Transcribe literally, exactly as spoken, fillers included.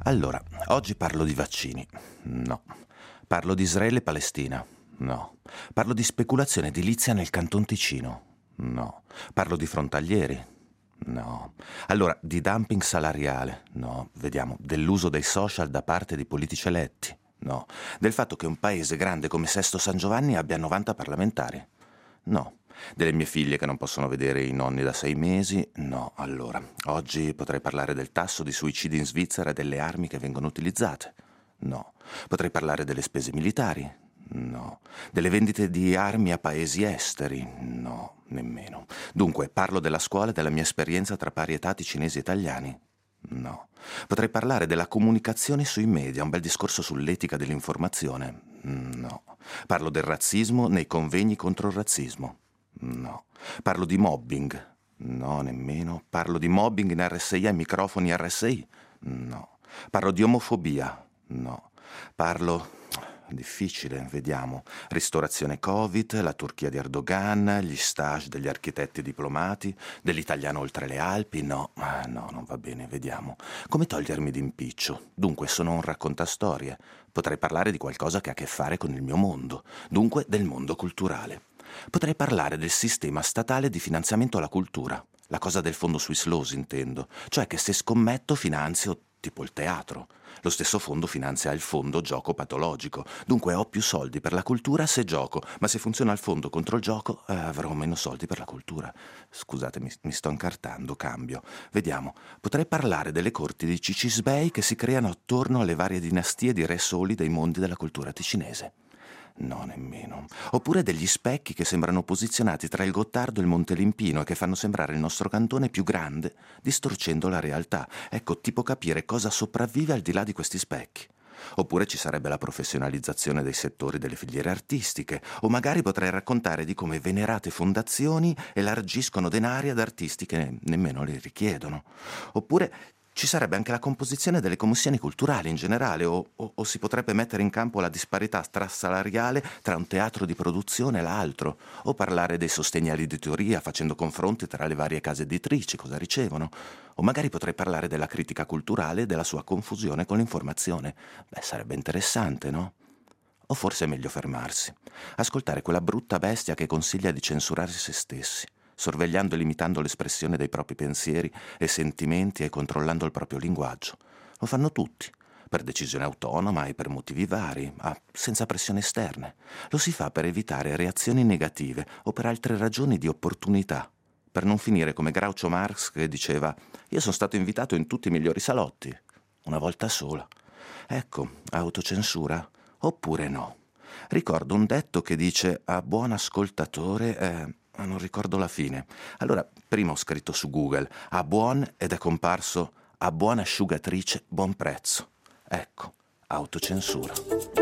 Allora, oggi parlo di vaccini. No. Parlo di Israele e Palestina. No. Parlo di speculazione edilizia nel Canton Ticino. No. Parlo di frontalieri. No. Allora, di dumping salariale. No. Vediamo. Dell'uso dei social da parte di politici eletti. No. Del fatto che un paese grande come Sesto San Giovanni abbia novanta parlamentari. No. Delle mie figlie che non possono vedere i nonni da sei mesi? No. Allora, oggi potrei parlare del tasso di suicidi in Svizzera e delle armi che vengono utilizzate? No. Potrei parlare delle spese militari? No. Delle vendite di armi a paesi esteri? No, nemmeno. Dunque, parlo della scuola e della mia esperienza tra parietati cinesi e italiani? No. Potrei parlare della comunicazione sui media, un bel discorso sull'etica dell'informazione? No. Parlo del razzismo nei convegni contro il razzismo? No. Parlo di mobbing? No, nemmeno. Parlo di mobbing in R S I ai microfoni R S I? No. Parlo di omofobia? No. Parlo... Difficile, vediamo. Ristorazione Covid, la Turchia di Erdogan, gli stage degli architetti diplomati, dell'italiano oltre le Alpi? No, ah, no, non va bene, vediamo. Come togliermi d'impiccio? Dunque, sono un raccontastorie. Potrei parlare di qualcosa che ha a che fare con il mio mondo, dunque del mondo culturale. Potrei parlare del sistema statale di finanziamento alla cultura, la cosa del fondo Swiss Laws intendo, cioè che se scommetto finanzio tipo il teatro. Lo stesso fondo finanzia il fondo gioco patologico, dunque ho più soldi per la cultura se gioco, ma se funziona il fondo contro il gioco eh, avrò meno soldi per la cultura. Scusate, mi, mi sto incartando, cambio. Vediamo, potrei parlare delle corti di Cicisbei che si creano attorno alle varie dinastie di re soli dei mondi della cultura ticinese. No, nemmeno. Oppure degli specchi che sembrano posizionati tra il Gottardo e il Monte Limpino e che fanno sembrare il nostro cantone più grande, distorcendo la realtà. Ecco, tipo capire cosa sopravvive al di là di questi specchi. Oppure ci sarebbe la professionalizzazione dei settori delle filiere artistiche, o magari potrei raccontare di come venerate fondazioni elargiscono denari ad artisti che ne- nemmeno li richiedono. Oppure ci sarebbe anche la composizione delle commissioni culturali in generale, o, o- o si potrebbe mettere in campo la disparità tra salariale tra un teatro di produzione e l'altro, o parlare dei sostegni all'editoria facendo confronti tra le varie case editrici, cosa ricevono, o magari potrei parlare della critica culturale e della sua confusione con l'informazione. Beh, sarebbe interessante, no? O forse è meglio fermarsi, ascoltare quella brutta bestia che consiglia di censurare se stessi, sorvegliando e limitando l'espressione dei propri pensieri e sentimenti e controllando il proprio linguaggio. Lo fanno tutti, per decisione autonoma e per motivi vari, ma senza pressioni esterne. Lo si fa per evitare reazioni negative o per altre ragioni di opportunità, per non finire come Groucho Marx che diceva «Io sono stato invitato in tutti i migliori salotti, una volta sola». Ecco, autocensura? Oppure no? Ricordo un detto che dice a buon ascoltatore... Eh, ma non ricordo la fine. Allora, prima ho scritto su Google a buon ed è comparso a buona asciugatrice buon prezzo. Ecco, autocensura.